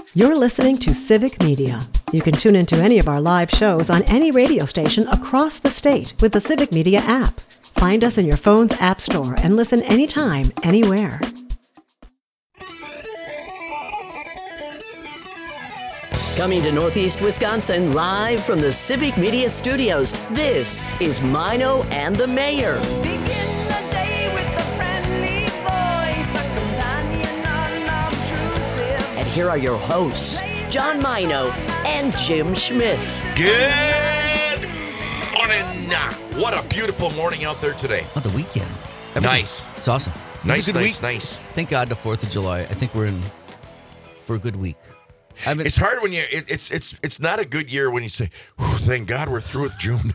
You're listening to Civic Media. You can tune into any of our live shows on any radio station across the state with the Civic Media app. Find us in your phone's app store and listen anytime, anywhere. Coming to Northeast Wisconsin live from the Civic Media Studios, this is Mino and the Mayor. Begin the day with a friendly voice, a companion unobtrusive. And here are your hosts, John Mino and Jim Schmidt. Good morning. What a beautiful morning out there today. Oh, the weekend. Nice. It's awesome. Nice, It's a good nice, week. nice. Thank God the 4th of July. I think we're in for a good week. It's hard when it's not a good year when you say, thank God we're through with June.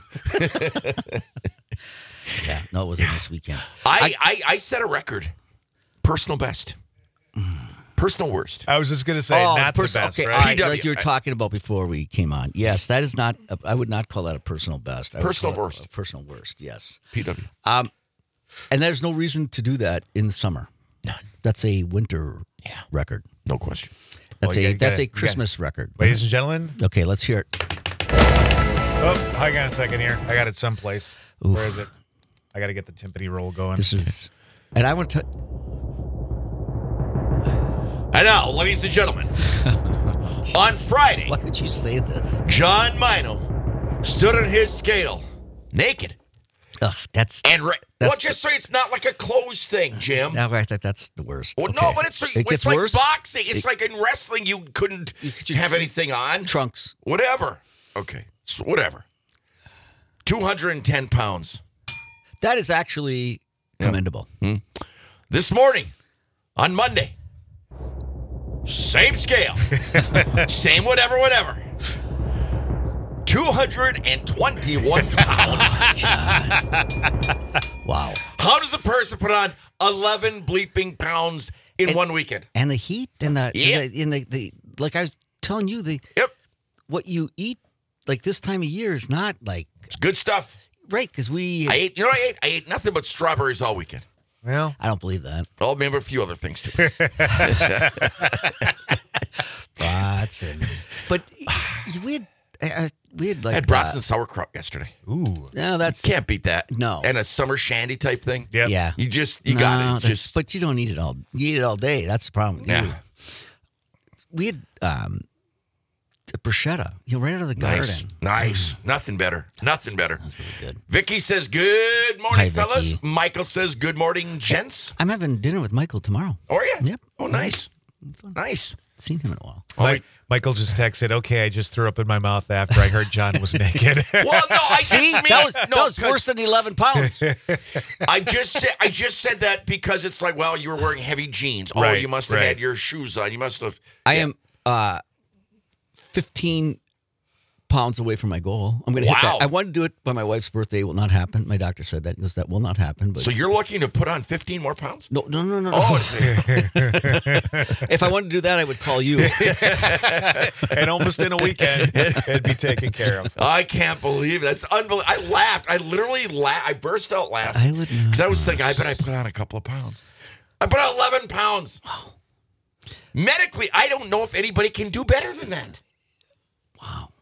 Yeah, no, it wasn't this weekend. I set a record. Personal best. Personal worst. I was just going to say, not the best, okay, right? all right, PW. like you were talking about before we came on. Yes, that is not, I would not call that a personal best. I would Personal call it worst. a personal worst, yes. PW. And there's no reason to do that in the summer. None. That's a winter record. No question. That's Well, you that's gotta- a Christmas record. Ladies and gentlemen, Okay, let's hear it. oh, hang on a second here. I got it someplace. Oof. Where is it? I got to get the timpani roll going. This is, and I want to, And now, ladies and gentlemen, on Friday, why would you say this? John Mino stood on his scale, naked. Ugh, that's, And That's just so it's not like a closed thing, Jim. no, right, that's the worst. Well, Okay. no, but it's gets like worse? boxing. It's like in wrestling, you couldn't have anything on. Trunks. Whatever. Okay. So whatever. 210 pounds. That is actually commendable. This morning, on Monday, same scale. Same whatever. 221 pounds. Wow. How does a person put on 11 bleeping pounds in one weekend? And the heat and the, Yeah. in the like I was telling you, Yep. what you eat like this time of year is not like It's good stuff. right because we. I ate nothing but strawberries all weekend. well, I don't believe that. I'll remember a few other things too. Brats and but we had like I had brats and sauerkraut yesterday. ooh. no, that's Can't beat that. No. And a summer shandy type thing. Yep. yeah. You got it. No, It's that's- just but you don't eat it all. You eat it all day. That's the problem. yeah. We had the bruschetta. Right out of the Nice. garden. Nice. Nothing better. Nothing better. That's really good. Vicky says good morning, Hi, fellas. Vicky. Michael says good morning, gents. I'm having dinner with Michael tomorrow. Oh, are you? Yep. Oh, nice. Nice. Seen him in a while. Michael just texted, okay, I just threw up in my mouth after I heard John was naked. Well, no, I See, just that was, mean, that was 'cause worse than the 11 pounds. I just said that because it's like, well, you were wearing heavy jeans. Oh, Right, you must have right. had your shoes on. You must have. I am 15 pounds away from my goal. I'm going to hit Wow. that. I wanted to do it by my wife's birthday. It will not happen. My doctor said that. He goes, that will not happen. But So you're looking to put on 15 more pounds? no. Oh, If I wanted to do that, I would call you. And almost in a weekend, it'd be taken care of. I can't believe it. That's unbelievable. I laughed. I literally laughed. I burst out laughing. I would not. Because I was thinking, I bet I put on a couple of pounds. I put on 11 pounds. Wow. Medically, I don't know if anybody can do better than that. Wow.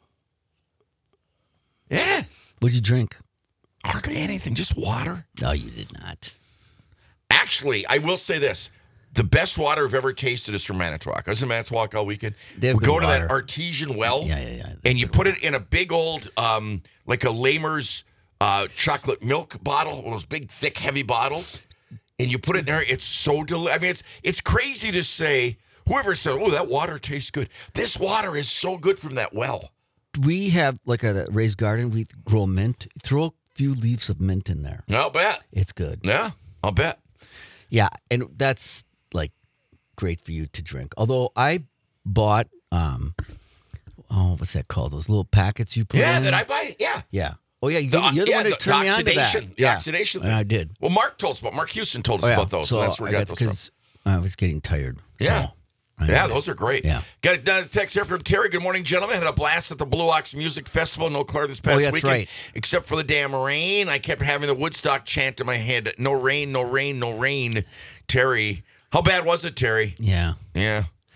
Yeah. What'd you drink? Hardly anything, just water. No, you did not. Actually, I will say this. The best water I've ever tasted is from Manitowoc. I was in Manitowoc all weekend. They have We go good to that water. artesian well. Yeah. And you put it in a big old, like a Lamer's chocolate milk bottle, one of those big, thick, heavy bottles. And you put it in there. It's so delicious. I mean, it's crazy to say, whoever said, oh, that water tastes good. This water is so good from that well. We have like a raised garden. We grow mint. Throw a few leaves of mint in there. I'll bet. It's good. Yeah, I'll bet. Yeah, and that's like great for you to drink. Although I bought, what's that called? Those little packets you put Yeah, in? that I buy. Yeah. Yeah. Oh, yeah, you're the one who turned me on to that. oxidation. The Yeah. oxidation thing. I did. Well, Mark told us about. Mark Houston told us Oh, yeah. about those. So that's where we got those from. because I was getting tired. Yeah. So I Yeah, had it. those are great. Yeah. Got a text here from Terry. Good morning, gentlemen. Had a blast at the Blue Ox Music Festival in Eau Claire this past that's weekend. right. Except for the damn rain. I kept having the Woodstock chant in my head. No rain, no rain, no rain. Terry. How bad was it, Terry? Yeah. Yeah.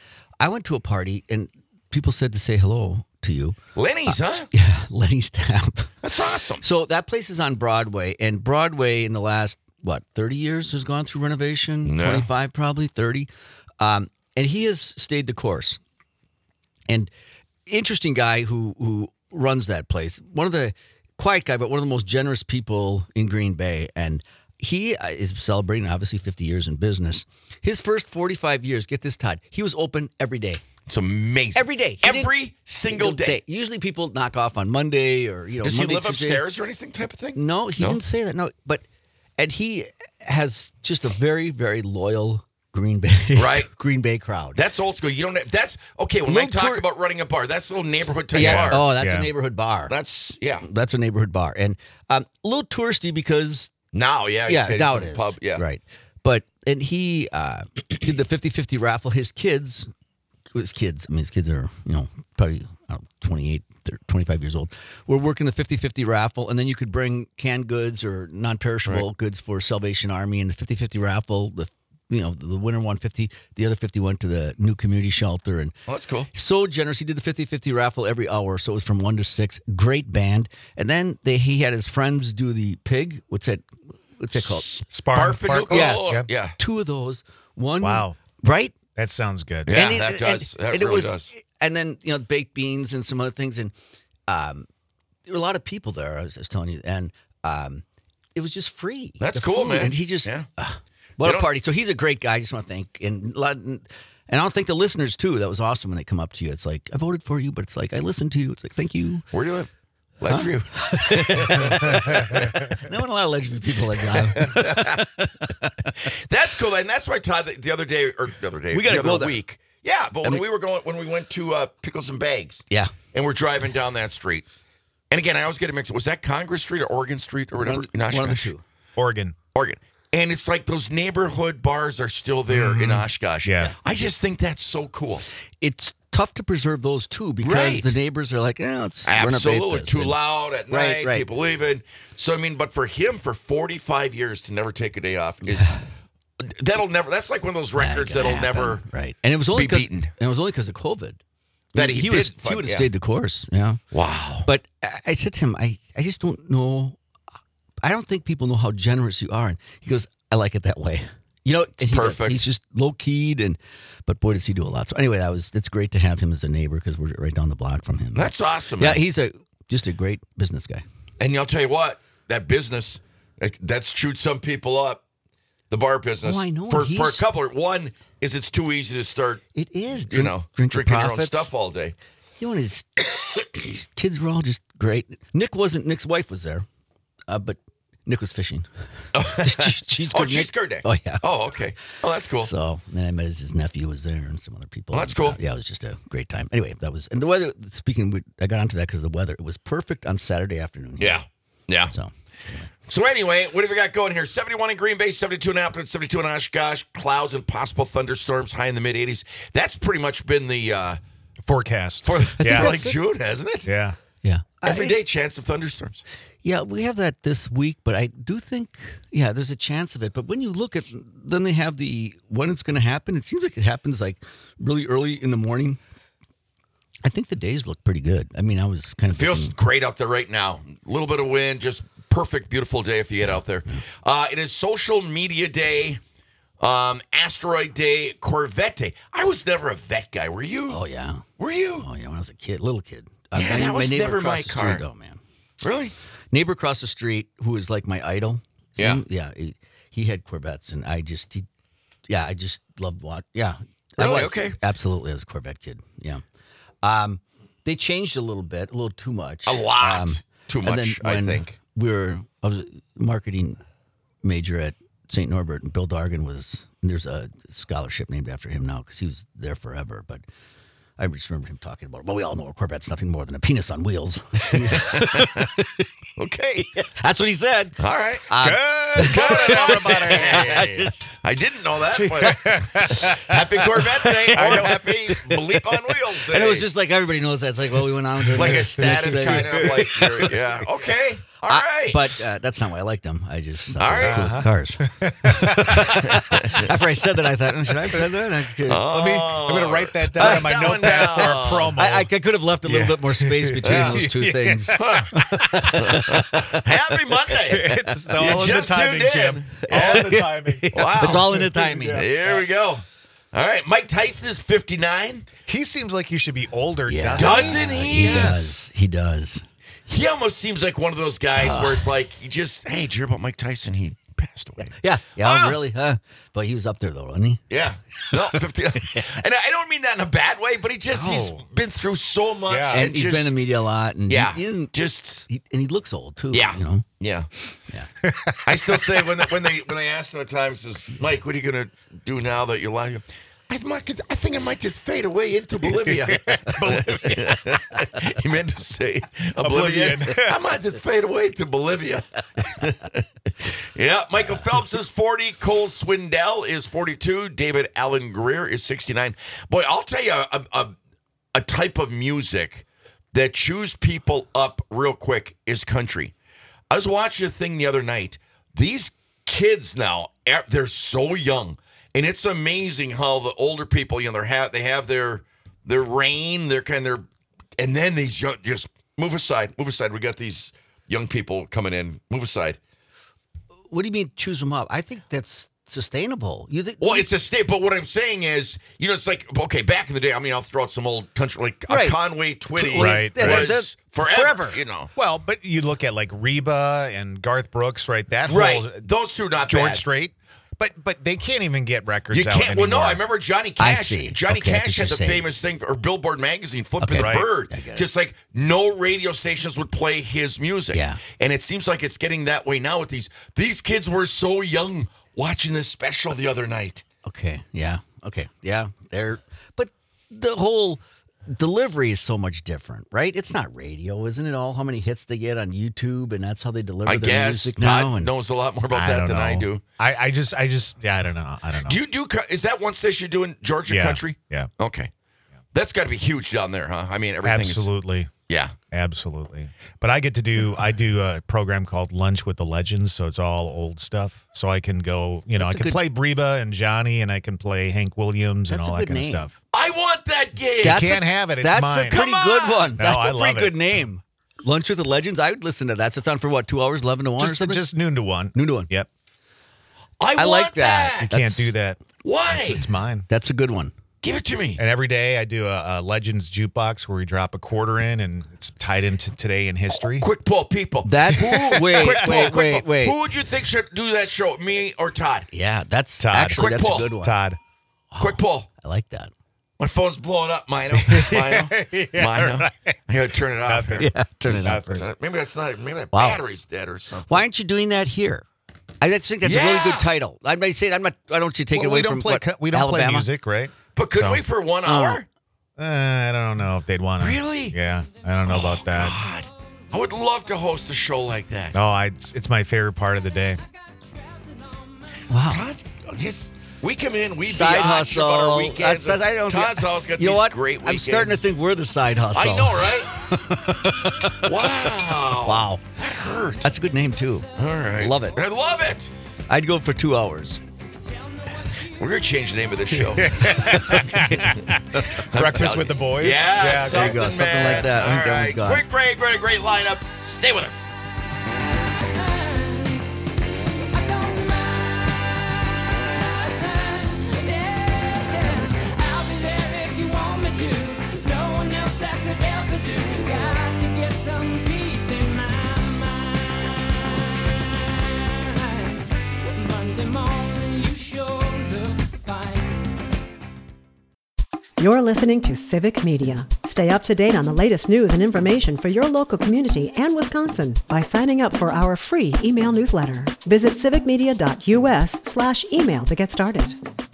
I went to a party and people said to say hello to you. Lenny's, huh? Yeah, Lenny's Tap. That's awesome. So that place is on Broadway, and Broadway in the last 30 years has gone through renovation. Yeah. 25 probably 30, and he has stayed the course. And interesting guy who runs that place. One of the quiet guy, but one of the most generous people in Green Bay, and he is celebrating obviously 50 years in business. His first 45 years, get this, Todd, he was open every day. It's amazing. Every day. Every single day. Usually people knock off on Monday or, Does Monday, he live Tuesday. upstairs or anything type of thing? No, he didn't say that. No, and he has just a very, very loyal Green Bay, Right. Green Bay crowd. That's old school. You don't have, that's okay. When I Little talk tour- about running a bar, that's a little neighborhood type yeah. bar. Oh, that's Yeah. a neighborhood bar. That's That's a neighborhood bar, and a little touristy because Now, yeah, now it is pub, yeah, right. But and he did the 50-50 raffle. His kids. I mean, his kids are probably 28, 25 years old. We're working the 50-50 raffle, and then you could bring canned goods or non-perishable goods for Salvation Army. And the 50-50 raffle, the winner won 50, the other 50 went to the new community shelter. And Oh, that's cool. so generous. He did the 50-50 raffle every hour, so it was from 1 to 6. Great band. And then he had his friends do the pig. What's that called? Barfizzle? Yes. Oh, yeah. 2 of those. One. Wow. Right? That sounds good. Yeah, And that does. That really does. And then baked beans and some other things, and there were a lot of people there. I was telling you, and it was just free. That's The cool, food, man. And he just Yeah. what You a don't- party. So he's a great guy. I just want to thank and I don't think the listeners too. That was awesome when they come up to you. It's like I voted for you, but it's like I listened to you. It's like thank you. Where do you live? Ledgeview. Not a lot of Ledgeview people like that. That's cool, and that's why Todd the other We gotta the go other there. week. Yeah, but when we went to Pickles and Bags, Yeah. and we're driving down that street, and again I always get it mixed. Was that Congress Street or Oregon Street or whatever? One of the Oshkosh? two. Oregon. Oregon. And it's like those neighborhood bars are still there in Oshkosh. Yeah. I just think that's so cool. It's tough to preserve those too because Right. the neighbors are like, let's renovate Absolutely. this. Too And- loud at night, right. people leaving. So, I mean, but for him, for 45 years to never take a day off is, that's like one of those records Gotta that'll happen. never right. And it was only be beaten. And it was only because of COVID That he would did, have yeah. stayed the course. Yeah. Wow. But I said to him, I just don't know. I don't think people know how generous you are. And he goes, I like it that way. And he does. perfect. He's just low keyed, but boy, does he do a lot. So anyway, it's great to have him as a neighbor because we're right down the block from him. That's awesome. Yeah, man. he's just a great business guy. And I'll tell you what, that business, that's chewed some people up, the bar business. Oh, I know. For a couple. One is it's too easy to start, It is. drinking your own profits. stuff all day. And his kids were all just great. Nick's wife was there, but Nick was fishing. Cheese curd cheese Nick. curd day. Oh, yeah. Oh, okay. Oh, that's cool. So then I met his nephew was there and some other people. Oh, that's cool. Yeah, it was just a great time. Anyway, and the weather, I got onto that because of the weather. It was perfect on Saturday afternoon. Yeah. Yeah. So anyway, what have we got going here? 71 in Green Bay, 72 in Appleton, 72 in Oshkosh. Clouds and possible thunderstorms, high in the mid-80s. That's pretty much been the Forecast. for Yeah. like June, hasn't it? Yeah. yeah. Every day chance of thunderstorms. Yeah, we have that this week, but I do think, there's a chance of it. But when you look at, then they have when it's going to happen. It seems like it happens like really early in the morning. I think the days look pretty good. I mean, I was kind of Feels great out there right now. A little bit of wind, just perfect, beautiful day if you get out there. It is Social Media Day, Asteroid Day, Corvette Day. I was never a vet guy. Were you? Oh yeah, Were you? when I was a kid, little kid. Yeah, that was neighbor never across my the car. Street, oh man, Really? neighbor across the street who is like my idol. Yeah. He had Corvettes, and I just loved watch. Yeah, Really? Okay. Absolutely, as a Corvette kid. Yeah. They changed a little bit, a little too much. A lot too and then much, I when think. I was a marketing major at St. Norbert, and Bill Dargan there's a scholarship named after him now because he was there forever. But I just remember him talking about, well, we all know a Corvette's nothing more than a penis on wheels. Okay. That's what he said. All right. Good, everybody. I didn't know that, but happy Corvette Day or happy Bleep on Wheels Day. And it was just like everybody knows that. It's like, well, we went on to like a the next status thing. kind of like, yeah, okay. All right. But that's not why I liked them. I just thought All they were right. cool cars. After I said that, I thought, should I say that? I'm going to write that down on my that one notepad down. for a promo. I could have left a little bit more space between those two things. Happy Monday. It's all in the just timing, tuned in. Jim. All in the timing. Wow. It's all in the timing. Here we go. All right. Mike Tyson is 59. He seems like you should be older, Yeah. doesn't Doesn't he? He does. He almost seems like one of those guys where it's like, he just, hey, did you hear about Mike Tyson? He passed away. Yeah. Ah. Really? Huh? But he was up there, though, wasn't he? Yeah. No, 59. And I don't mean that in a bad way, but he's been through so much. Yeah. And he's been in the media a lot. And Yeah. he looks old, too. Yeah. You know? Yeah. Yeah. I still say when they ask him at times, says, Mike, what are you going to do now that you're alive? I think I might just fade away into Bolivia. He meant to say oblivion. I might just fade away to Bolivia. Yeah, Michael Phelps is 40. Cole Swindell is 42. David Allen Greer is 69. Boy, I'll tell you a type of music that chews people up real quick is country. I was watching a thing the other night. These kids now, they're so young. And it's amazing how the older people, they have their reign, and then these young, just move aside. We got these young people coming in. Move aside. What do you mean choose them up? I think that's sustainable. You think? Well, it's a state, but what I'm saying is, it's like, okay, back in the day, I'll throw out some old country, like Right. a Conway Twitty Right. was forever. Well, but you look at like Reba and Garth Brooks, right? That Right. whole Those two not George bad. Strait. But they can't even get records You out can't. Well, no, anymore. I remember Johnny I Cash. see. Johnny Okay, that's Cash what had the you're saying. famous thing, or Billboard magazine, flipping the Right. bird. I get it. Just like no radio stations would play his music. Yeah. And it seems like it's getting that way now with these kids were so young watching this special the other night. Okay. Yeah. Okay. Yeah. But the whole delivery is so much different, right? It's not radio, isn't it? All how many hits they get on YouTube, and that's how they deliver I their guess music Todd now. And knows a lot more about I that don't than know. I do. I just, yeah, I don't know. Do you do? Is that one station you're doing Georgia Yeah. country? Yeah. Okay. That's got to be huge down there, huh? I mean, everything Absolutely. is. Yeah. Absolutely. But I do a program called Lunch with the Legends, so it's all old stuff. So I can go, I can play Reba and Johnny, and I can play Hank Williams and That's all a that good kind name. of stuff. I want that gig. That's can't have it. It's that's mine. a pretty Come good on. one. No, That's I a love pretty good it. name. Lunch with the Legends. I would listen to that. So it's on for what, 2 hours, 11 to 1 or something? Just noon to 1. Noon to 1. Yep. I like want that. You that. can't do that. Why? It's mine. That's a good one. Give it to me. And every day I do a Legends jukebox where we drop a quarter in, and it's tied into today in history. Quick pull, people. That wait, Quick pull, quick wait. pull. Who would you think should do that show? Me or Todd? Yeah, that's Todd. actually Quick that's pull. a good one. Todd. Quick pull. I like that. My phone's blowing up, Mino. Mino. I gotta turn it off. Here. Yeah, turn it off first. Maybe that's not. Maybe that Wow. battery's dead or something. Why aren't you doing that here? I just think that's a really Yeah. good title. I might say I'm not. I don't want you to take it Well, away we don't from play. what, We don't Alabama? play music, right? But couldn't So- we for 1 hour? I don't know if they'd want to. Really? Yeah, I don't know about that. God, I would love to host a show like that. No, it's my favorite part of the day. Wow. Todd's, yes, we come in, we Side biatch hustle. about our weekends. I don't. Todd's always got you know these what? great weekends. I'm starting to think we're the side hustle. I know, right? Wow. Wow. That hurt. That's a good name too. All right. Love it. I love it. I'd go for 2 hours. We're going to change the name of this show. Breakfast with the boys. Yeah, there you go. Something man. like that. I think All that one's right. gone. Quick break. We're in a great lineup. Stay with us. I'll be there if you want me to. No one else I could ever do. Got to get some peace in my mind. Monday morning, you sure look fine. You're listening to Civic Media. Stay up to date on the latest news and information for your local community and Wisconsin by signing up for our free email newsletter. Visit civicmedia.us/email to get started.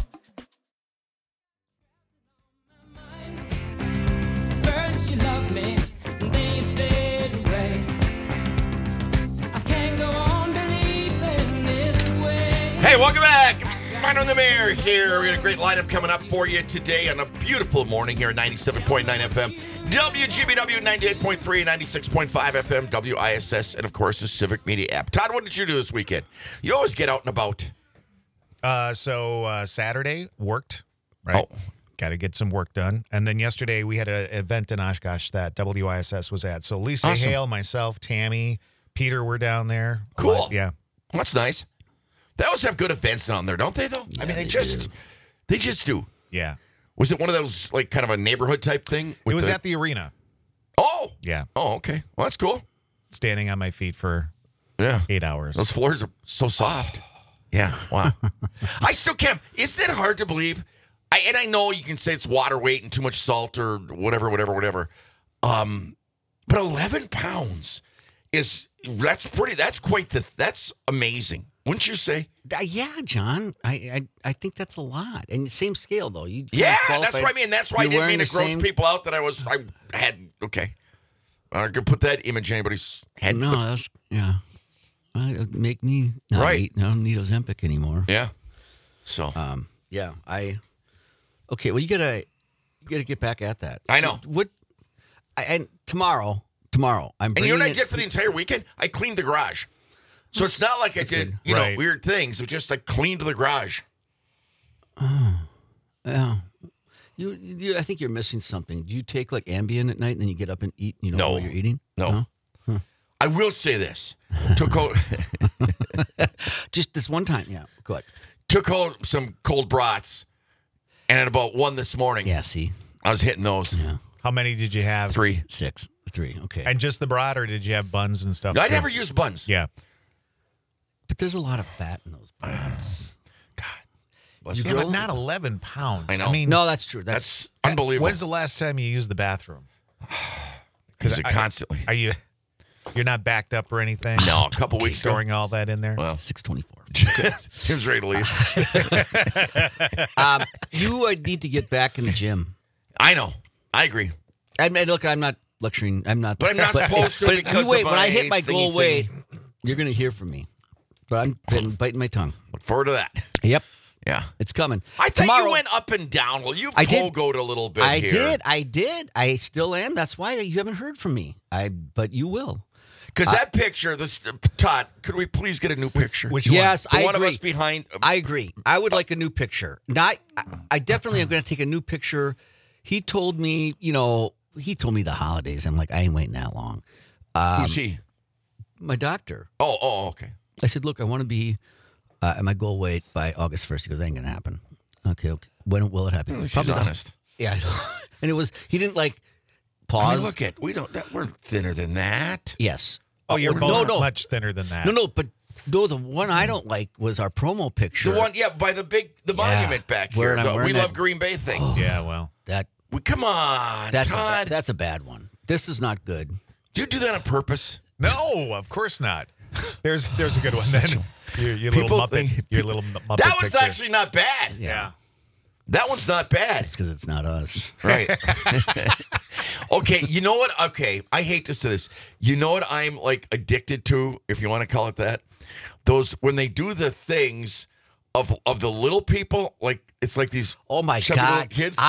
First you love me, then you fade away. I can't go on believing this way. Hey, welcome back. Mano and the Mayor here. We got a great lineup coming up for you today on a beautiful morning here at 97.9 FM, WGBW 98.3, 96.5 FM, WISS, and of course the Civic Media app. Todd, what did you do this weekend? You always get out and about. So Saturday worked, right? Oh. Got to get some work done. And then yesterday we had an event in Oshkosh that WISS was at. So Lisa Awesome. Hale, myself, Tammy, Peter were down there. Cool. Yeah. That's nice. They always have good events down there, don't they, though? I mean, they just do. Yeah. Was it one of those, like, kind of a neighborhood type thing? It was at the arena. Oh. Yeah. Oh, okay. Well, that's cool. Standing on my feet for Yeah. 8 hours. Those floors are so soft. Yeah. Wow. I still can't. Isn't it hard to believe? And I know you can say it's water weight and too much salt or whatever. But 11 pounds that's amazing. Wouldn't you say? Yeah, John. I think that's a lot. And same scale, though. You Yeah, qualified- that's what I mean. That's why I You're didn't mean wearing to the gross same- people out that I had, okay. I'm going to put that image in anybody's head. No, that's, yeah. It'd make me not Right. eat. I don't need Ozempic anymore. Yeah. So. Yeah, okay, well, you gotta get back at that. I know. And tomorrow, I'm And bringing you know what I it- did for the entire weekend? I cleaned the garage. So it's not like I did, Right. weird things. It was just I cleaned the garage. Yeah. You, I think you're missing something. Do you take like Ambien at night and then you get up and eat? You know No. while you're eating? No. I will say this. Took Just this one time. Yeah. Good. some cold brats, and at about 1 this morning, Yeah. See. I was hitting those. Yeah. How many did you have? 3. 6, 3. Okay. And just the brat, or did you have buns and stuff? I too? never use buns. Yeah. but there's a lot of fat in those. Bless You you. Yeah, but grill? not 11 pounds. I know. I mean, No, that's true. That's unbelievable. when's the last time you used the bathroom? Use it constantly. You're not backed up or anything? No, a couple weeks ago. Storing all that in there? Well, 624. Tim's ready to leave. You need to get back in the gym. I know. I agree. I mean, look, I'm not lecturing. I'm not. But I'm not supposed to But because you wait. of When I my hit my goal thingy weight, thing. you're going to hear from me. But I'm been biting my tongue. Look forward to that. Yep, Yeah. it's coming. I thought Tomorrow, you went up and down. Well, you I did. pogoed a little bit I here. did. I still am. That's why you haven't heard from me. But you will. Because that picture, Todd, could we please get a new picture? Which Yes, The I one agree. of us behind. I agree. I would like a new picture. I definitely am going to take a new picture. He told me, the holidays. I'm like, I ain't waiting that long. Who's he? My doctor. Oh, okay. I said, look, I want to be at my goal weight by August 1st. He goes, that ain't going to happen. Okay. When will it happen? She's Probably not. honest. Yeah, I know. And he didn't like I pause. mean, we're thinner than that. Yes. Oh, you're No, both no. much thinner than that. But the one I don't like was our promo picture. The one, by the monument back Where here. I'm The wearing We that- Love Green Bay thing. Yeah, well. Come on, Todd. That's a bad one. This is not good. Do you do that on purpose? No, of course not. There's a good one then. Your little People Muppet. think- Your little Muppet That was picture. actually not bad. Yeah. That one's not bad. It's because it's not us. Right. Okay, you know what? Okay, I hate to say this. You know what I'm like addicted to, if you want to call it that? Those when they do the things of the little people, like it's like these Oh my chubby little God, kids.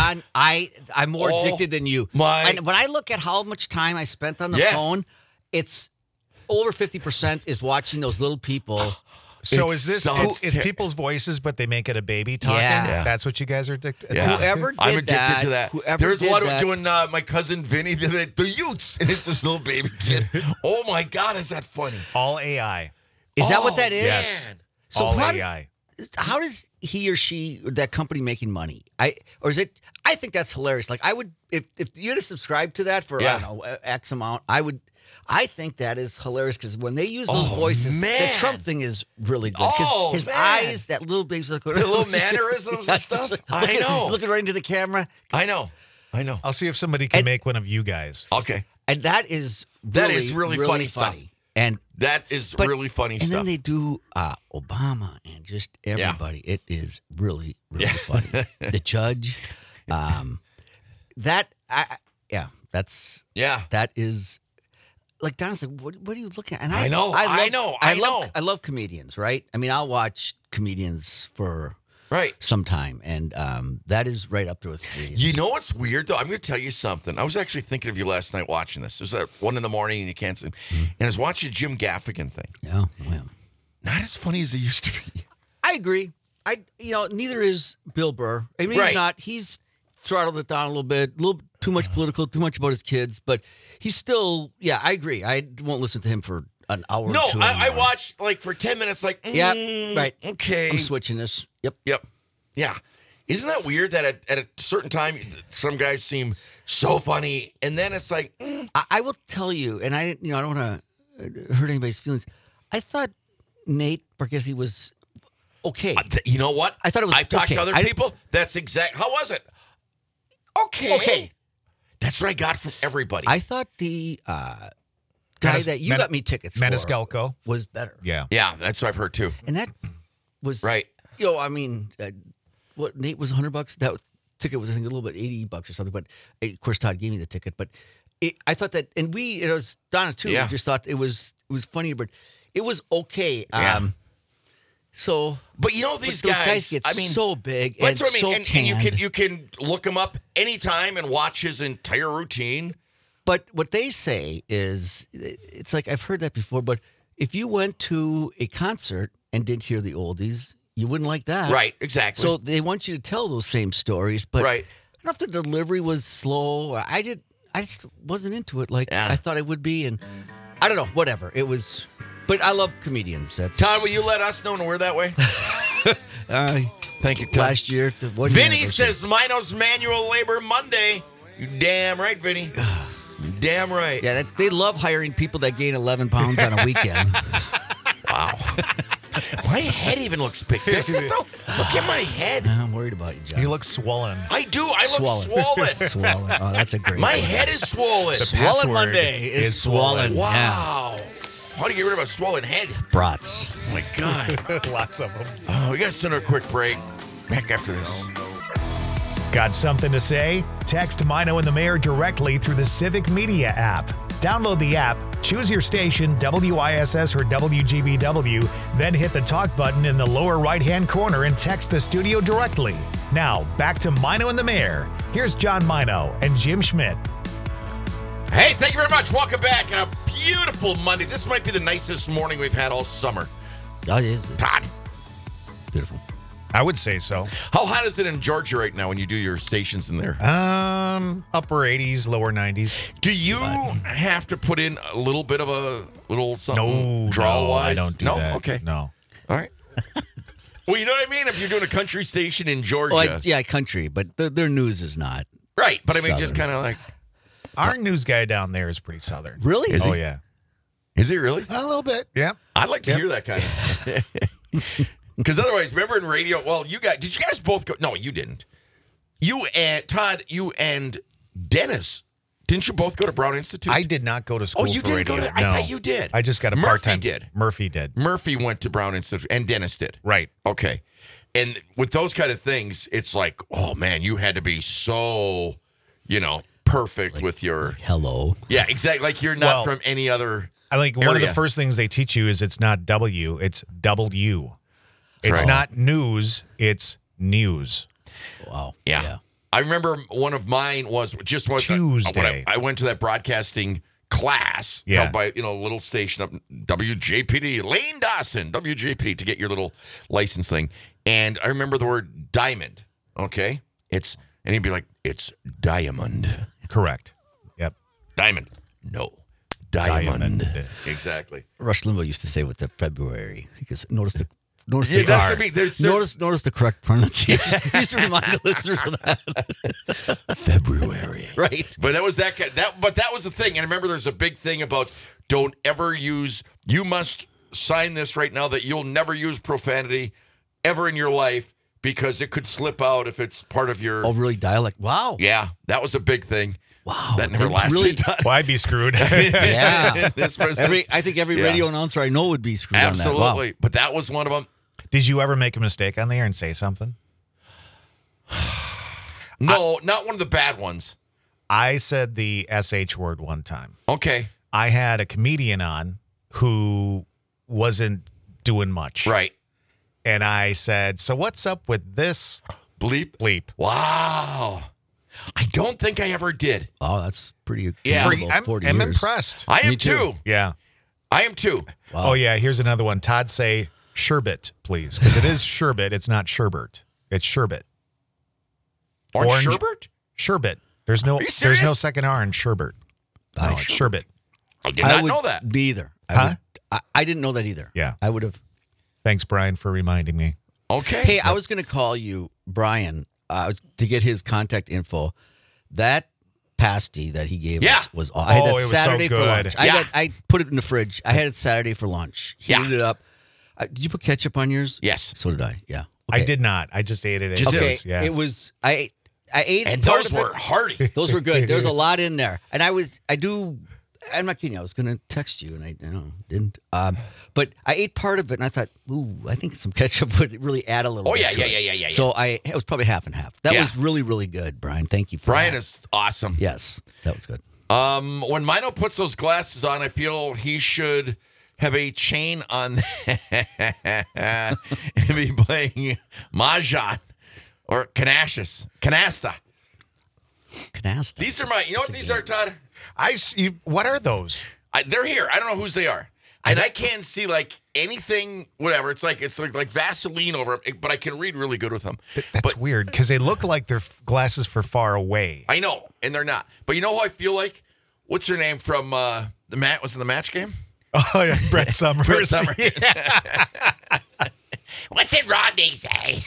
I'm more Oh, addicted than you. my- And when I look at how much time I spent on the Yes. phone, it's over 50% is watching those little people. So It's is this so it's ter- people's voices, but they make it a baby talking? Yeah. That's what you guys are addicted Yeah. Whoever did I'm addicted to that. whoever There's did one that- doing my cousin Vinny, the Utes, and it's this little baby kid. Oh my God, is that funny? All AI. Is that Oh, what that is? Yes. man. So All how AI. how does he or she or that company making money? I think that's hilarious. Like I would if you had to subscribe to that for Yeah. I don't know X amount, I think that is hilarious because when they use those Oh, voices, man. the Trump thing is really good. 'Cause Oh, his man. eyes, that little baby's like The little mannerisms and stuff. I know. looking right into the camera, I know. I'll see if somebody can make one of you guys. Okay. and that is That is really funny stuff. And That is but- really funny and stuff. then they do Obama and just everybody. It is really, really Yeah. funny. The judge, that is. Yeah. That like Donna's like, what are you looking at? And I know. I love comedians, right? I mean, I'll watch comedians for Right. some time, and that is right up there with comedians. You know what's weird, though? I'm going to tell you something. I was actually thinking of you last night watching this. It was at 1 a.m. and you can't sleep. And I was watching a Jim Gaffigan thing. Yeah, well, Not as funny as it used to be. I agree. Neither is Bill Burr. I mean, Right. he's throttled it down a little too much political, too much about his kids, but he's still, I agree. I won't listen to him for an hour or two. I watched like for 10 minutes, like, right. Okay. I'm switching this. Yep. Yeah. Isn't that weird that at a certain time, some guys seem so funny, and then it's like, I will tell you, and I don't want to hurt anybody's feelings. I thought Nate Bargatze was okay. you know what? I thought it was I've talked to okay. other people. That's exact. How was it? Okay. That's what I got from everybody. I thought the guy that you got me tickets Maniscalco for was better. Yeah. yeah, that's what I've heard too. And that was Right. I mean, what Nate was $100. That ticket was I think a little bit $80 or something. But of course, Todd gave me the ticket. But I thought that, and it was Donna too. Yeah. We just thought it was funny, but it was okay. Yeah. So, But you know these those guys get so big and that's what I mean. so and you can look him up anytime and watch his entire routine. But what they say is, it's like I've heard that before. But if you went to a concert and didn't hear the oldies, you wouldn't like that, Right, exactly. So they want you to tell those same stories. But Right. I don't know if the delivery was slow. I just wasn't into it like I thought I would be, and I don't know. Whatever it was. But I love comedians. That's Todd, will you let us know when we're that way? Thank you, Todd. last year. The 1 year Vinny anniversary. says Mino's Manual Labor Monday. You damn right, Vinny. You damn right. Yeah, they love hiring people that gain 11 pounds on a weekend. Wow. My head even looks big, doesn't it, though? Look at my head. I'm worried about you, John. You look swollen. I do. I look Swollen. swollen. Swollen. Oh, that's a great My word. head is swollen. Swollen password Monday is swollen. Yeah. Wow. How do you get rid of a swollen head? Brats. Oh, my God. Lots of them. Oh, we got to send her a quick break. Back after this. Got something to say? Text Mino and the Mayor directly through the Civic Media app. Download the app, choose your station, WISS or WGBW, then hit the talk button in the lower right-hand corner and text the studio directly. Now, back to Mino and the Mayor. Here's John Mino and Jim Schmidt. Hey, thank you very much. Welcome back on a beautiful Monday. This might be the nicest morning we've had all summer. Oh, it is. It's Todd, beautiful. I would say so. how hot is it in Georgia right now when you do your stations in there? Upper 80s, lower 90s. Do you have to put in a little bit of a little something No, draw-wise? I don't do no? that. Okay. No. All right. Well, you know what I mean? If you're doing a country station in Georgia. Well, country, but their news is not. Right. But I mean, just Southern. kind of like, Our news guy down there is pretty southern. Really? Is Oh, he? yeah. Is he really? A little bit. Yeah. I'd like to hear that kind of. Because otherwise, remember in radio, well, did you guys both go? No, you didn't. You and Todd, you and Dennis, didn't you both go to Brown Institute? I did not go to school Oh, you for didn't radio. go to I No. thought you did. I just got a Murphy part-time. did. Murphy did. Murphy went to Brown Institute, and Dennis did. Right. Okay. And with those kind of things, it's like, oh, man, you had to be so, perfect with your. Hello. Yeah, exactly. Like you're not Well, from any other. I think one of the area. first things they teach you is it's not W, it's W. It's right. not news, it's news. Wow. Yeah. I remember one of mine was just one Tuesday. I went to that broadcasting class held by a little station up WJPD, Lane Dawson, WJPD, to get your little license thing. And I remember the word diamond. Okay, and he'd be like, "It's diamond." Correct. Yep. Diamond. No. Diamond. Exactly. Rush Limbaugh used to say with the February because notice the Yeah, that's what I mean. notice the correct pronunciation. He used to remind the listeners of that. February. Right. But that was but that was the thing. And I remember there's a big thing about don't ever use, you must sign this right now that you'll never use profanity ever in your life because it could slip out if it's part of your. Oh, really? Dialect. Wow. Yeah, that was a big thing. Wow. That never They lasted. really- Well, I'd be screwed. Yeah. This was I think every Yeah. radio announcer I know would be screwed absolutely. on that. Wow. But that was one of them. Did you ever make a mistake on the air and say something? No, not one of the bad ones. I said the SH word one time. Okay. I had a comedian on who wasn't doing much. Right. And I said, so what's up with this Bleep. bleep? Wow. I don't think I ever did. Oh, that's pretty. Yeah. commendable, I'm 40 I'm years. impressed. I am Me too. too. Yeah. I am too. Wow. Oh, yeah. Here's another one. Todd, say sherbet, please. Because it is sherbet. It's not sherbet. It's sherbet. Orange sherbet? Sherbet. There's no Are you serious? second R in sherbet. No, it's sherbet. I did I not would know that. be either. Huh? I didn't know that either. Yeah. I would have. Thanks, Brian, for reminding me. Okay. Hey, I was going to call you, Brian, to get his contact info. That pasty that he gave Yeah. us was awesome. I had Oh, that it was so Saturday for good. lunch. Yeah. I put it in the fridge. I had it Saturday for lunch. Yeah. Heated it up. Did you put ketchup on yours? Yes. So did I. Yeah. I Okay. did not. I just ate it. as Just it Okay. is, yeah. It was. I ate. And part those of it. were hearty. Those were good. There's a lot in there, and I'm not kidding you. I was going to text you, and I didn't. But I ate part of it, and I thought, ooh, I think some ketchup would really add a little. Oh, bit yeah, to yeah, it. yeah. So it was probably half and half. That Yeah. was really, really good, Brian. Thank you for Brian that. is awesome. Yes, that was good. When Mino puts those glasses on, I feel he should have a chain on and be playing Mahjong or Canasta. Canasta. These are my, you know what these are, Todd? What are those? They're here. I don't know whose they are. And I can't see like anything, whatever. It's like Vaseline over them, but I can read really good with them. That's weird because they look like they're glasses for far away. I know, and they're not. But you know who I feel like? What's her name from the match? Was it the match game? Oh, yeah. Brett Summers. Brett Summers. Yeah. What did Rodney say?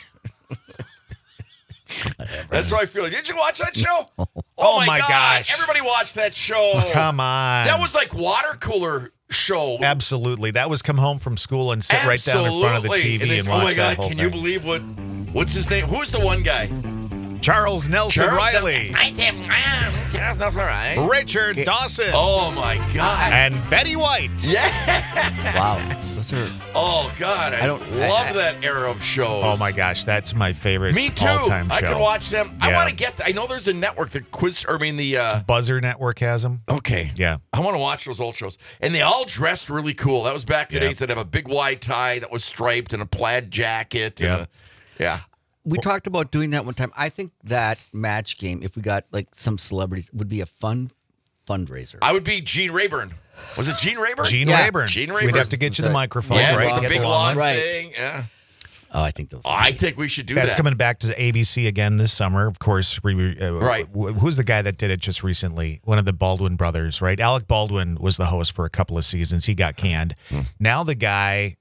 That's what I feel. Did you watch that show? Oh, my gosh. Everybody watched that show. Come on. That was like water cooler show. Absolutely. That was come home from school and sit right down in front of the Absolutely. TV and they, watch oh my that God, whole can thing. you believe what's his name? Who's the one guy? Charles Nelson Riley, Charles Nelson Riley. Richard Dawson, Oh my God. and Betty White. Yeah. Wow. Those are- Oh God. I don't- love that era of shows. Oh my gosh, that's my favorite Me too. all-time show. I can watch them. I Yeah. want to get. I know there's a network. The Buzzer Network has them. Okay. Yeah. I want to watch those old shows. And they all dressed really cool. That was back in the Yeah. days that have a big wide tie that was striped and a plaid jacket. Yeah. And yeah. We talked about doing that one time. I think that match game, if we got like some celebrities, would be a fun fundraiser. I would be Gene Rayburn. Was it Gene Rayburn? Gene Yeah. Rayburn. Gene Rayburn. We'd have to get you the That- microphone, Yeah, right? with to the get big long lawn Right. thing. Yeah. Oh, I think those. I think we should do That's that. coming back to ABC again this summer. Of course, Right. Who's the guy that did it just recently? One of the Baldwin brothers, right? Alec Baldwin was the host for a couple of seasons. He got canned. Now the guy,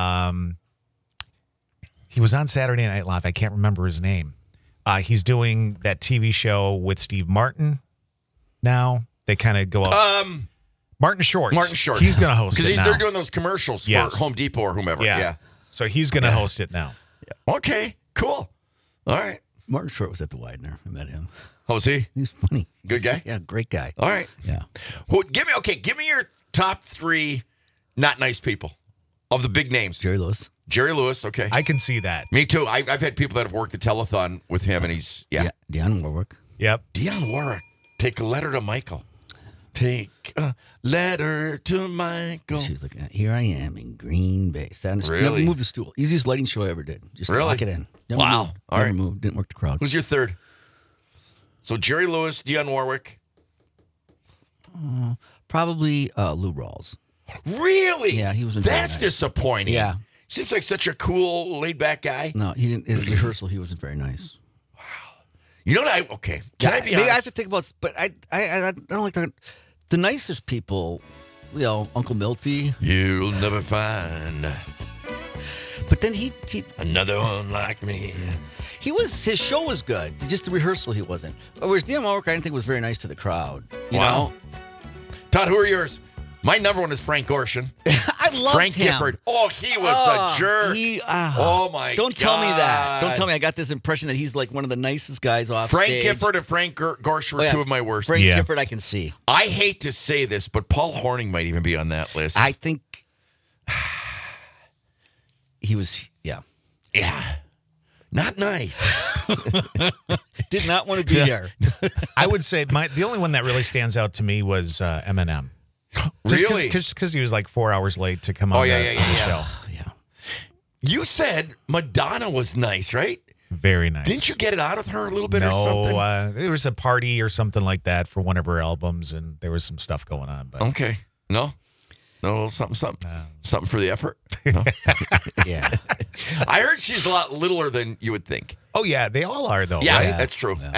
he was on Saturday Night Live. I can't remember his name. He's doing that TV show with Steve Martin. Now they kind of go up. Martin Short. Martin Short. He's going to host it Because now. they're doing those commercials Yes. for Home Depot or whomever. yeah. Yeah. So he's going to host it now. Okay. Cool. All right. Martin Short was at the Widener. I met him. How was he? He's funny. Good guy? Yeah, great guy. All right. Yeah. Well, give me your top 3 not nice people of the big names. Jerry Lewis. Jerry Lewis. Okay. I can see that. Me too. I've had people that have worked the telethon with him, and he's Dionne Warwick. Yep. Dionne Warwick. Take a letter to Michael. Take a letter to Michael. She was like, here I am in Green Bay. Really? Never moved the stool. Easiest lighting show I ever did. Just Really? lock it in. Never Wow. Moved. All Never right. moved. Didn't work the crowd. Who's your third? So Jerry Lewis, Dionne Warwick. Probably Lou Rawls. Really? Yeah, he wasn't very That's nice. disappointing. Yeah. Seems like such a cool, laid-back guy. No, he didn't. In rehearsal, he wasn't very nice. You know what? Okay. Can I be maybe honest? I have to think about, but I don't like the nicest people. You know, Uncle Milty. You'll never find But then he another one like me. his show was good. Just the rehearsal he wasn't. Whereas Dionne Warwick, I didn't think was very nice to the crowd. You Wow. know, Todd, who are yours? My number one is Frank Gorshin. I loved Frank him. Gifford. Oh, he was a jerk. Oh, my Don't tell me that. Don't God. tell me. I got this impression that he's like one of the nicest guys off Frank stage. Gifford and Frank Gorshin were Oh, yeah. two of my worst. Frank Yeah. Gifford, I can see. I hate to say this, but Paul Horning might even be on that list. I think he was. Yeah, yeah. Not nice. did not want to be there. I would say the only one that really stands out to me was Eminem. Really? Because he was like 4 hours late to come on, Oh, yeah, the, yeah, on yeah, the yeah. show. Yeah. You said Madonna was nice, right? Very nice. Didn't you get it out of her a little bit or something? No, there was a party or something like that for one of her albums, and there was some stuff going on. But Okay. No, something for the effort. No? Yeah. I heard she's a lot littler than you would think. oh yeah, they all are though. Yeah, right? that's true. Yeah.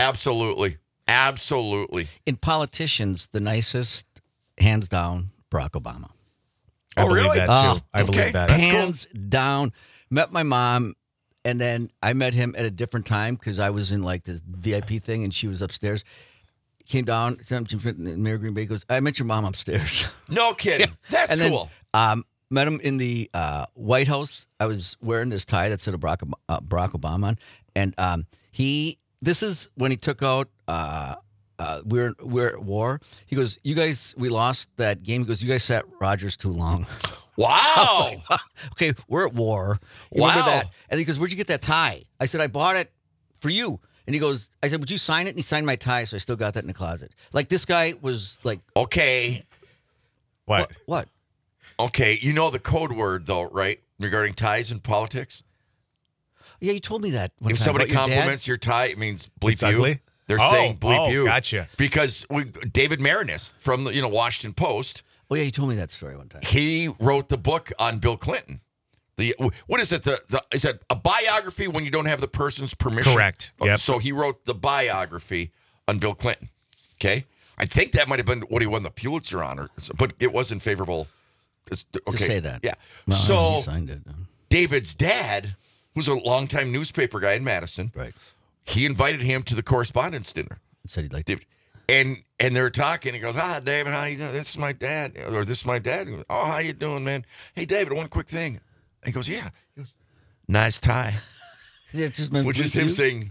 Absolutely. In politicians, the nicest, hands down, Barack Obama. I Oh, believe really? that Oh, too. I believe okay. that. That's cool. Hands down. Met my mom, and then I met him at a different time because I was in like this VIP thing, and she was upstairs. Came down, Mayor Green Bay goes, I met your mom upstairs. No kidding. That's and then, cool. met him in the White House. I was wearing this tie that said Barack Obama on, and this is when he took out. We're at war. He goes, you guys, we lost that game. He goes, you guys sat Rogers too long. Wow. Okay, we're at war. You remember Wow. that? And he goes, where'd you get that tie? I said, I bought it for you. And he goes, I said, would you sign it? And he signed my tie, so I still got that in the closet. Like, this guy was like, Okay. What? what? Okay. You know the code word, though, right? Regarding ties in politics? Yeah, you told me that one If time somebody about your dad. compliments your tie, it means bleep It's you. ugly? They're Oh, saying bleep oh, you. gotcha. Because David Marinus from the Washington Post, Oh, yeah, you told me that story one time. he wrote the book on Bill Clinton. What is it? Is it a biography when you don't have the person's permission? Correct. Okay, Yep. So he wrote the biography on Bill Clinton. Okay. I think that might have been what he won the Pulitzer on, but it wasn't favorable. Okay. To say that. Yeah. No, so he signed it. David's dad, who's a longtime newspaper guy in Madison, Right. he invited him to the correspondence dinner. Said he'd like to. And they're talking. He goes, David, how you doing? This is my dad. Or this is my dad. He goes, oh, how you doing, man? Hey, David, one quick thing. He goes, yeah. He goes, nice tie. Yeah, just meant Which is bleep him you. saying,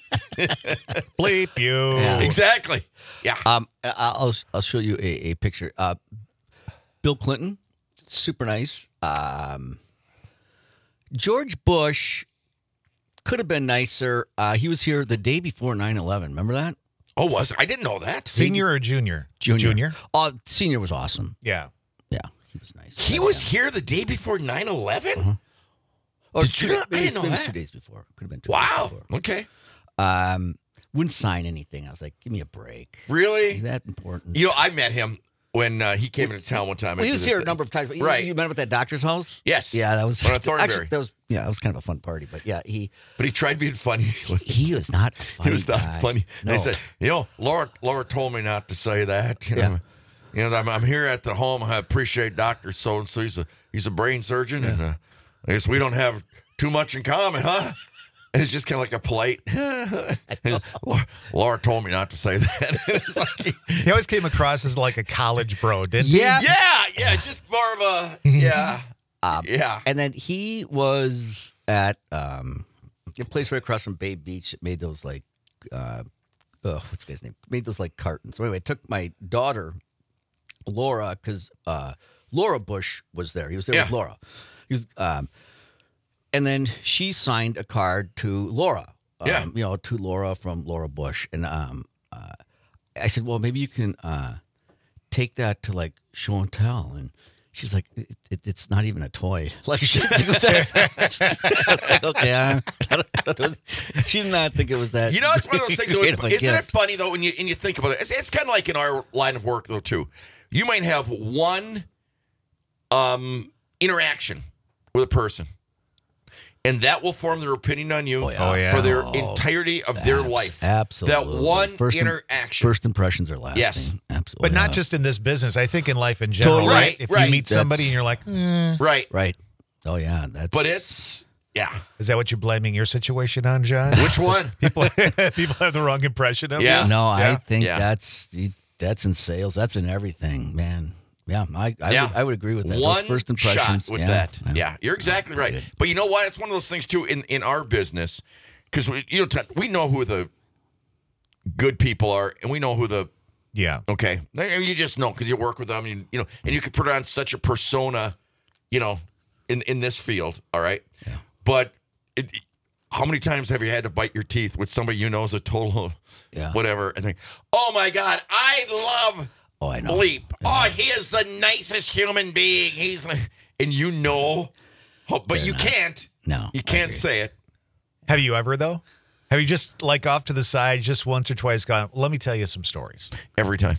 Bleep you. Yeah. exactly. Yeah. I'll show you a picture. Bill Clinton, super nice. George Bush could have been nicer. He was here the day before 9/11. Remember that? Oh, was it? I didn't know that. Senior or junior? Junior. Oh, senior was awesome. Yeah. Yeah, he was nice. He was here the day before 9/11? Or Did you not- I didn't know maybe it was that. 2 days before. Could have been 2 days Wow. before. Okay. Wouldn't sign anything. I was like, give me a break. Really? That important. You know, I met him when he came into town one time. Well, he I was did here a this- number of times. But Right. You met him at that doctor's house? Yes. Yeah, that was On a Thornberry. actually, that was kind of a fun party. But yeah, But he tried being funny. he was not a funny He was not guy. funny. No. I said, Laura told me not to say that. I'm here at the home. I appreciate Dr. So-and-so. He's a brain surgeon. And I guess we don't have too much in common, huh? And it's just kind of like a polite. Laura told me not to say that. It's like, He always came across as like a college bro, didn't he? Yeah. yeah, just more of a, yeah. Yeah. And then he was at a place right across from Bay Beach that made those like, what's the guy's name? Made those like cartons. So anyway, I took my daughter, Laura, because Laura Bush was there. He was there with Yeah. Laura. He was, and then she signed a card to Laura. Yeah. To Laura from Laura Bush. And I said, well, maybe you can take that to like show and tell. And she's like, it's not even a toy. Like she was like, okay. She did not think it was that. You know, it's one of those things. creative a Isn't it gift. funny though when you think about it? It's kind of like in our line of work though too. You might have one interaction with a person, and that will form their opinion on you Oh, yeah. Oh, yeah. for their Oh, entirety of their life. Absolutely. That one First interaction. First impressions are lasting. Yes. Absolutely. But not just in this business. I think in life in general. Totally. Right. Right, If right. you meet somebody That's- and you're like, right. Right. Oh, yeah. That's. But it's yeah. is that what you're blaming your situation on, John? Which one? People have the wrong impression of Yeah. you. No, I Yeah. think Yeah. that's in sales. That's in everything, man. Yeah, I would agree with that. One Those first impressions. shot with that. Yeah, you're exactly right. Good. But you know what? It's one of those things too in our business because we know who the good people are and we know who the Yeah. okay. You just know because you work with them. And you can put on such a persona, in this field. All right. Yeah. But how many times have you had to bite your teeth with somebody you know is a total Yeah. whatever and think, oh my God, I love Oh, I know. bleep. Oh, he is the nicest human being. He's like, and you know, but you can't. No, You I can't agree. say it. Have you ever, though? Have you just, like, off to the side just once or twice gone, let me tell you some stories? Every time.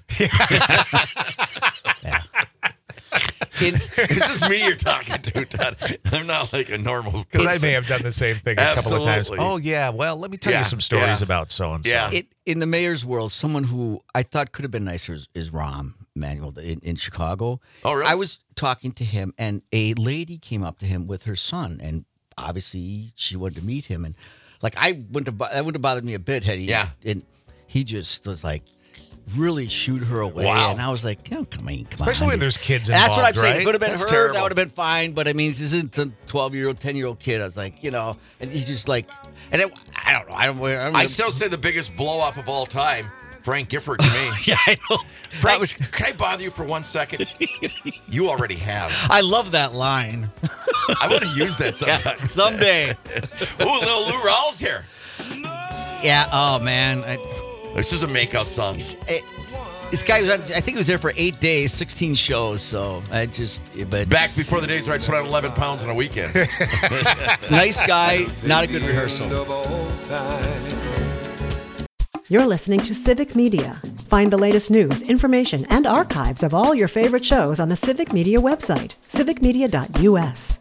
This is me you're talking to, Todd. I'm not like a normal Because I person. may have done the same thing a couple of times. Absolutely. Oh, yeah, well, let me tell you some stories about so-and-so. Yeah. In the mayor's world, someone who I thought could have been nicer is Rahm Emanuel in Chicago. Oh, really? I was talking to him, and a lady came up to him with her son, and obviously she wanted to meet him. And like that wouldn't have bothered me a bit had he. Yeah. And he just was like, really shoot her away. Wow. And I was like, oh, come on. Especially when there's kids That's what I'm involved, saying. right? It could have been That's her. terrible. That would have been fine. But I mean, this isn't a 12-year-old, 10-year-old kid. I was like, and he's just like, and I don't know. I still say the biggest blow off of all time, Frank Gifford to me. Yeah, I know. Frank, can I bother you for 1 second? You already have. I love that line. I want to use that sometimes. Someday. Ooh, little Lou Rawls here. Yeah. Oh man. This is a makeout song. This guy was on, I think he was there for 8 days, 16 shows. So but Back before the days where I put on 11 pounds in a weekend. nice guy, not a good rehearsal. You're listening to Civic Media. Find the latest news, information, and archives of all your favorite shows on the Civic Media website, civicmedia.us.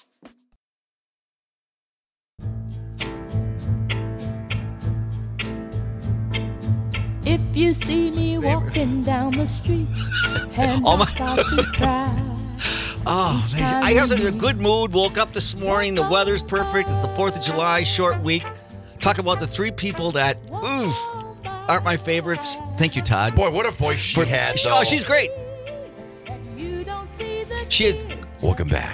If you see me walking down the street and Oh, my- I start to cry. Oh, man. I was in a good mood. Woke up this morning. The weather's perfect. It's the 4th of July, short week. Talk about the 3 people that aren't my favorites. Thank you, Todd. Boy, what a voice she had, though. Oh, she's great. You don't see the She is. Welcome back.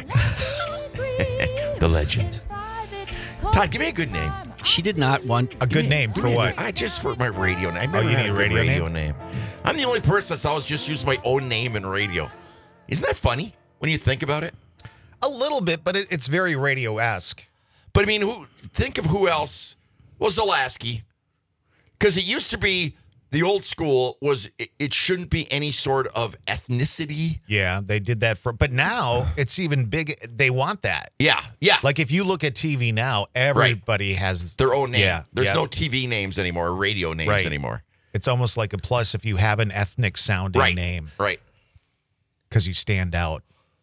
The legend. Todd, give me a good name. She did not want A good name for what? I just for my radio name. Oh, you need a radio name? I'm the only person that's always just used my own name in radio. Isn't that funny when you think about it? A little bit, but it's very radio-esque. But I mean, think of who else was Zalaski. Because it used to be the old school was it shouldn't be any sort of ethnicity. Yeah, they did that but now it's even big. They want that. Yeah. Like if you look at TV now, everybody has Their own name. Yeah, There's yeah. no TV names anymore or radio names Right. anymore. It's almost like a plus if you have an ethnic sounding name Right. because you stand out.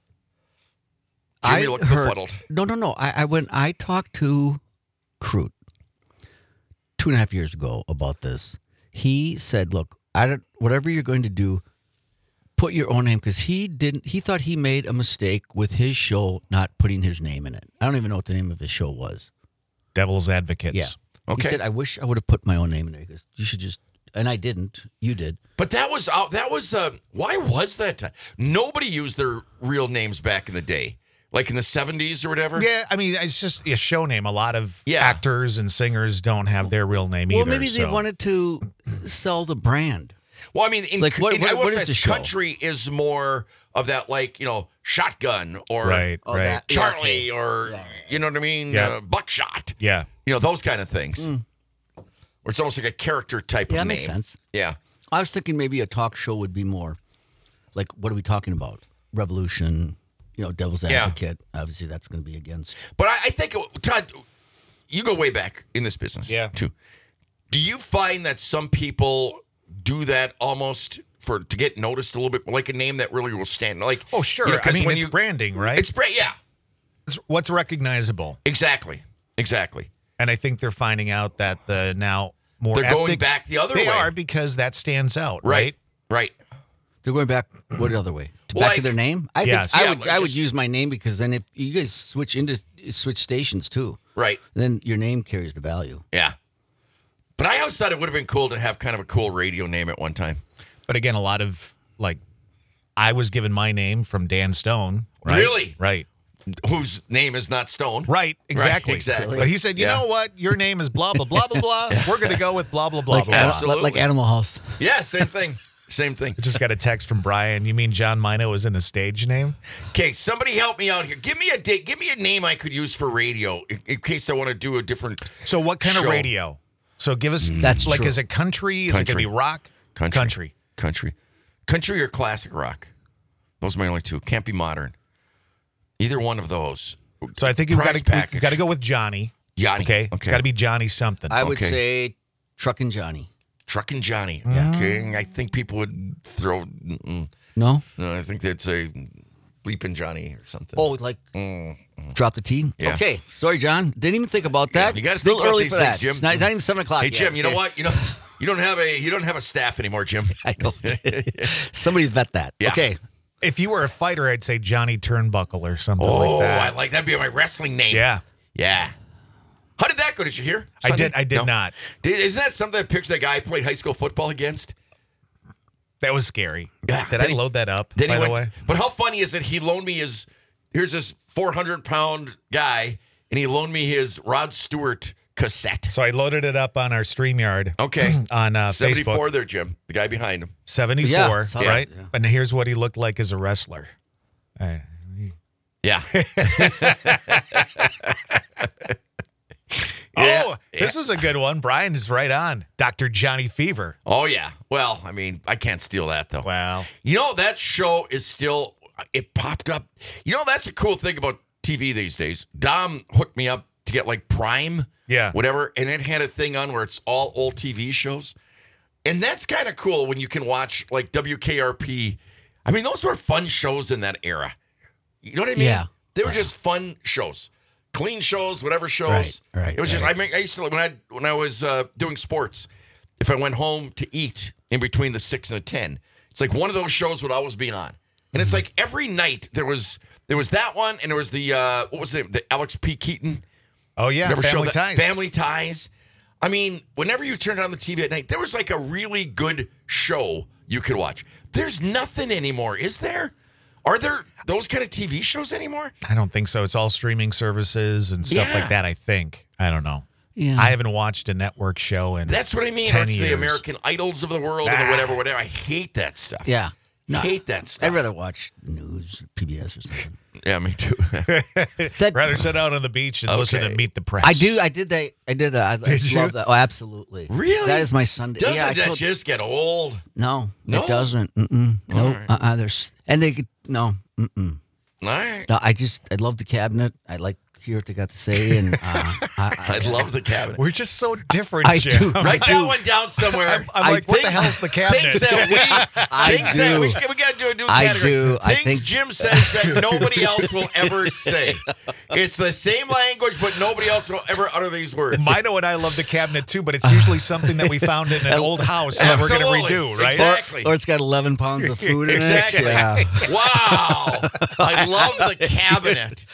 Jimmy looked befuddled. No. I talked to Crute 2.5 years ago about this. He said, "Look, whatever you're going to do, put your own name," because he thought he made a mistake with his show not putting his name in it. I don't even know what the name of his show was. Devil's Advocates. Yeah. Okay. He said, "I wish I would have put my own name in there because you should just," and I didn't. You did. But that was why was that time? Nobody used their real names back in the day. Like in the 70s or whatever? Yeah, I mean, it's just a show name. A lot of Yeah. actors and singers don't have their real name Well, either. maybe they so. wanted to sell the brand. Well, I mean, Like, what I will is say the show? country is more of that, like, shotgun or Right, Oh, right. that- yeah, Charlie okay. or, you know what I mean? Yeah. Buckshot. Yeah. Those kind of things. Where it's almost like a character type Yeah, of that name. makes sense. Yeah. I was thinking maybe a talk show would be more like, what are we talking about? Revolution, Devil's Yeah. Advocate. Obviously, that's going to be against. But I think, Todd, you go way back in this business, Yeah. too. Do you find that some people do that almost to get noticed a little bit, like a name that really will stand? Like, Oh, sure. 'cause I mean, when it's branding, right? It's yeah, It's what's recognizable. exactly. And I think they're finding out that the now more They're going ethnic- back the other They way. are because that stands out, right? Right. They're going back what other way? Back Like- to their name? I Yes. think Yeah, I would just- use my name because then if you guys switch stations too, Right. then your name carries the value. Yeah. But I always thought it would have been cool to have kind of a cool radio name at one time. But again, a lot of I was given my name from Dan Stone. Right? Really? Right. Whose name is not Stone. Right. Exactly. exactly. But he said, you Yeah. know what? Your name is blah, blah, blah, blah, blah. We're going to go with blah, blah, blah, blah, blah. Absolutely. Like Animal House. Yeah, same thing. Same thing. Just got a text from Brian. You mean John Mino is in a stage name? Okay, somebody help me out here. Give me a date. Give me a name I could use for radio in case I want to do a different. So what kind of Show. radio? So give us, That's like, true. is it country? Is it going to Country. be rock? Country. country or classic rock. Those are my only two. Can't be modern. Either one of those. So I think you've Prize got package. to go with Johnny. Johnny. Okay, it's got to be Johnny something. I would Okay. say Truckin' Johnny. Truckin' Johnny. Mm. Okay, I think people would throw. No? No, I think they'd say Bleepin' Johnny or something. Oh, like drop the T? Yeah. Okay. Sorry, John. Didn't even think about that. you gotta Still think about early these for things, that. Jim. It's not even 7 o'clock Hey yet. Jim, you know Okay. what? You don't have a staff anymore, Jim. I don't. Somebody vet that. Yeah. Okay. If you were a fighter, I'd say Johnny Turnbuckle or something Oh, like I that. like that'd be my wrestling name. Yeah. Yeah. How did that go? Did you hear? I Sunday? did No? not. Isn't that something that picture that guy I played high school football against? That was scary. Yeah. Did I load that up, Then by he the way? went, but how funny is it? He loaned me here's this 400-pound guy, and he loaned me his Rod Stewart cassette. So I loaded it up on our StreamYard. Okay. On 74 Facebook. there, Jim. The guy behind him. 74, Yeah, saw that, right? yeah. And here's what he looked like as a wrestler. Yeah. Oh, this is a good one. Brian is right on. Dr. Johnny Fever. Oh, yeah. Well, I mean, I can't steal that, though. Wow. You know, that show is still, it popped up. You know, that's a cool thing about TV these days. Dom hooked me up to get like Prime, Yeah. whatever, and it had a thing on where it's all old TV shows. And that's kind of cool when you can watch like WKRP. I mean, those were fun shows in that era. You know what I mean? Yeah. They were just fun shows. Clean shows, whatever shows. Right, It was just, right. I used to, when I was doing sports, if I went home to eat in between the 6 and the 10, it's like one of those shows would always be on. And it's like every night there was that one, and there was the, what was the name? The Alex P. Keaton. Oh, yeah. Remember Family show that? Ties. Family Ties. I mean, whenever you turned on the TV at night, there was like a really good show you could watch. There's nothing anymore, is there? Are there those kind of TV shows anymore? I don't think so. It's all streaming services and stuff Yeah. like that, I think. I don't know. Yeah. I haven't watched a network show in That's what I mean. 10 It's years. the American Idols of the world and the whatever. I hate that stuff. Yeah. No. Hate that stuff. I'd rather watch news, PBS or something. Yeah, me too. Rather sit out on the beach and listen to Okay. Meet the Press. I did that. I did that. I Did you? love that. Oh, absolutely. Really? That is my Sunday. Doesn't yeah, I that told, just get old? no, No? it doesn't. Mm-mm. No, right. there's and they could no. Mm-mm. All right. No, I love the cabinet. I like to hear what they got to say, and I love the cabinet. We're just so different, I Jim. do. Write that one down somewhere. I'm like, what the Things- hell's the cabinet? Things that we, things that do. we got to do a new I category. do. I Things think- Jim says that nobody else will ever say. It's the same language, but nobody else will ever utter these words. Mino and I love the cabinet too, but it's usually something that we found in an old house that we're going to Absolutely. redo, right? Exactly. or it's got 11 pounds of food in Exactly. it. Yeah. Wow. I love the cabinet.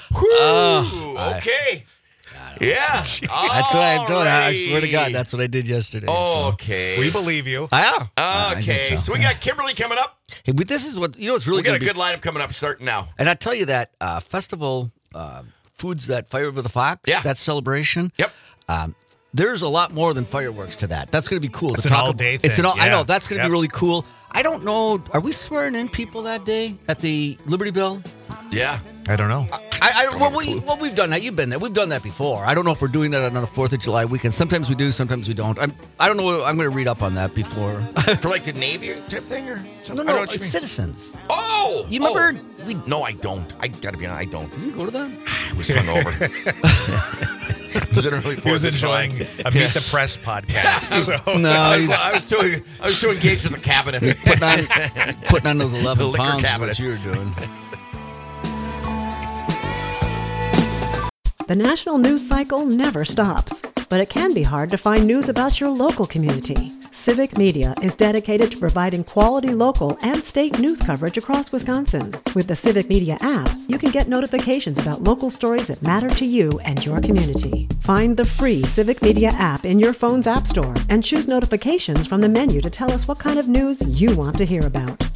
Whew. Okay. Yeah. That's what I'm doing. I swear to God, Alrighty. that's what I did yesterday. Okay. We believe you. Yeah. Okay. So we got Kimberly coming up. Hey, but this is what what's really We got a gonna good lineup coming up starting now. And I tell you that festival foods that fire over the fox. Yeah. That celebration. Yep. There's a lot more than fireworks to that. That's going to be cool. It's to an talk all-day It's an thing, all. I yeah. know that's going to Yep. be really cool. I don't know. Are we swearing in people that day at the Liberty Bell? Yeah. I don't know. Well, we've done that. You've been there. We've done that before. I don't know if we're doing that on the 4th of July weekend. Sometimes we do. Sometimes we don't. I don't know. I'm going to read up on that before. For like the Navy type thing or No, something? I no, don't know what you mean. citizens. Oh! You remember? Oh. No, I don't. I got to be honest, I don't. You go to that? I was hungover. Was it early He was 4th of July? enjoying a Meet the Press podcast. So No, I was too engaged with the cabinet. putting on those 11 liquor pounds. Is cabinet. what you were doing. The national news cycle never stops, but it can be hard to find news about your local community. Civic Media is dedicated to providing quality local and state news coverage across Wisconsin. With the Civic Media app, you can get notifications about local stories that matter to you and your community. Find the free Civic Media app in your phone's app store and choose notifications from the menu to tell us what kind of news you want to hear about.